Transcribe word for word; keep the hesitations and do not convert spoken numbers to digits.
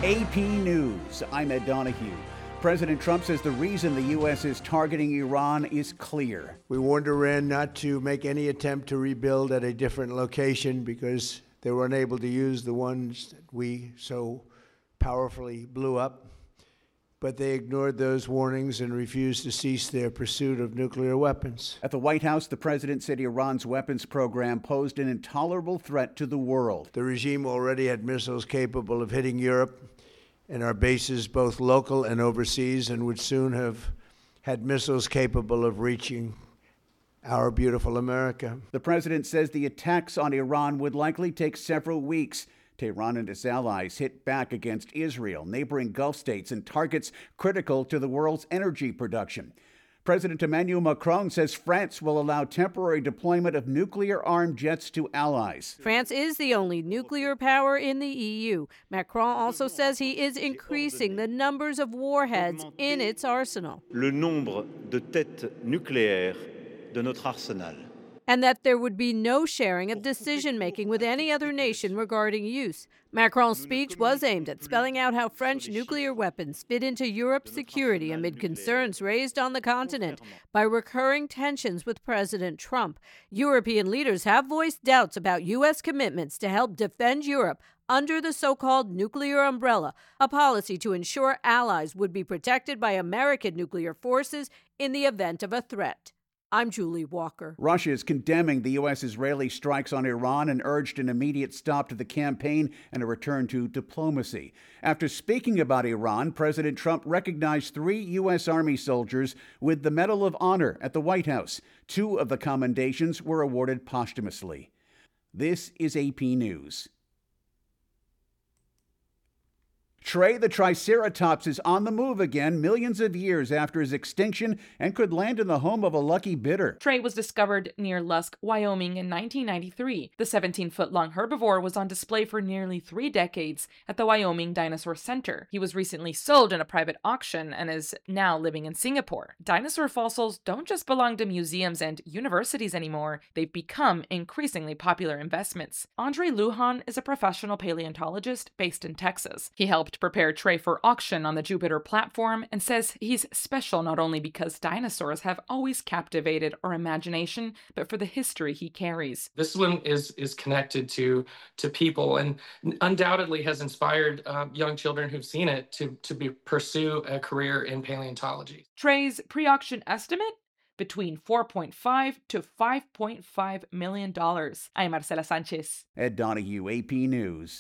A P News, I'm Ed Donahue. President Trump says the reason the U S is targeting Iran is clear. We warned Iran not to make any attempt to rebuild at a different location because they were unable to use the ones that we so powerfully blew up. But they ignored those warnings and refused to cease their pursuit of nuclear weapons. At the White House, the president said Iran's weapons program posed an intolerable threat to the world. The regime already had missiles capable of hitting Europe and our bases, both local and overseas, and would soon have had missiles capable of reaching our beautiful America. The president says the attacks on Iran would likely take several weeks. Tehran and its allies hit back against Israel, neighboring Gulf states, and targets critical to the world's energy production. President Emmanuel Macron says France will allow temporary deployment of nuclear-armed jets to allies. France is the only nuclear power in the E U. Macron also says he is increasing the numbers of warheads in its arsenal. Le nombre de têtes nucléaires de notre arsenal. And that there would be no sharing of decision-making with any other nation regarding use. Macron's speech was aimed at spelling out how French nuclear weapons fit into Europe's security amid concerns raised on the continent by recurring tensions with President Trump. European leaders have voiced doubts about U S commitments to help defend Europe under the so-called nuclear umbrella, a policy to ensure allies would be protected by American nuclear forces in the event of a threat. I'm Julie Walker. Russia is condemning the U S-Israeli strikes on Iran and urged an immediate stop to the campaign and a return to diplomacy. After speaking about Iran, President Trump recognized three U S Army soldiers with the Medal of Honor at the White House. Two of the commendations were awarded posthumously. This is A P News. Trey the Triceratops is on the move again millions of years after his extinction and could land in the home of a lucky bidder. Trey was discovered near Lusk, Wyoming in nineteen ninety-three. The seventeen-foot-long herbivore was on display for nearly three decades at the Wyoming Dinosaur Center. He was recently sold in a private auction and is now living in Singapore. Dinosaur fossils don't just belong to museums and universities anymore. They've become increasingly popular investments. Andre Lujan is a professional paleontologist based in Texas. He helped prepare Trey for auction on the Jupiter platform and says he's special not only because dinosaurs have always captivated our imagination, but for the history he carries. This one is is connected to to people and undoubtedly has inspired uh, young children who've seen it to, to be, pursue a career in paleontology. Trey's pre-auction estimate? Between four point five to five point five million dollars. I'm Marcela Sanchez. Ed Donahue, A P News.